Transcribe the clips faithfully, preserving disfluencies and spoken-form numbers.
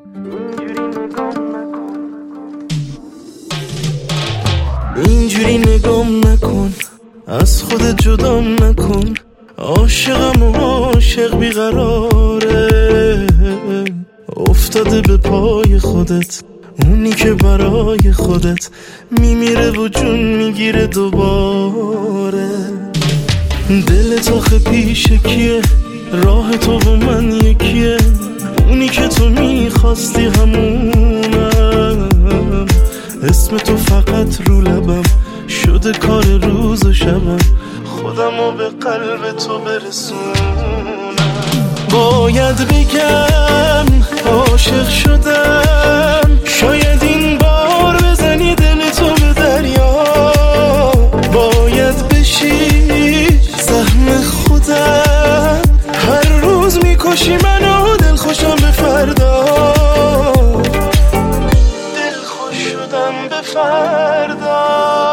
اینجوری نگام نکن، از خودت جدام نکن. عاشقم و عاشق بیقراره، افتاده به پای خودت، اونی که برای خودت میمیره و جون میگیره دوباره. دل تو خه پیش کیه، راه تو و من یکیه، اونی که تو میخواستی همونم. اسم تو فقط رو لبم شده کار روز و شبم، خودمو به قلب تو برسونم. باید بگم عاشق شدم، شاید این بار بزنی دل تو به دریا. باید بشی سهم خودم، هر روز میکشی منو دل خوشم به فردا. دل خوش شدم به فردا.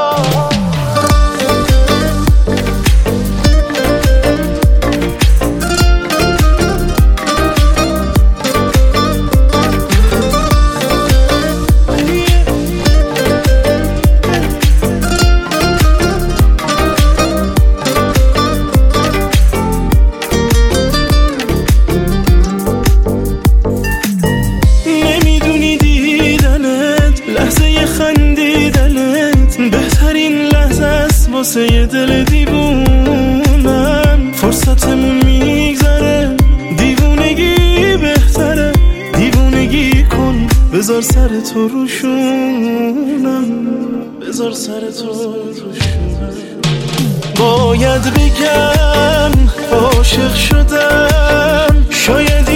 بهترین لحظه است واسه یه دل دیوونم، فرصتمون میگذره، دیوونگی بهتره. دیوونگی کن بذار سر تو روشونم، بذار سر تو روشونم. باید بگم عاشق شدم، شاید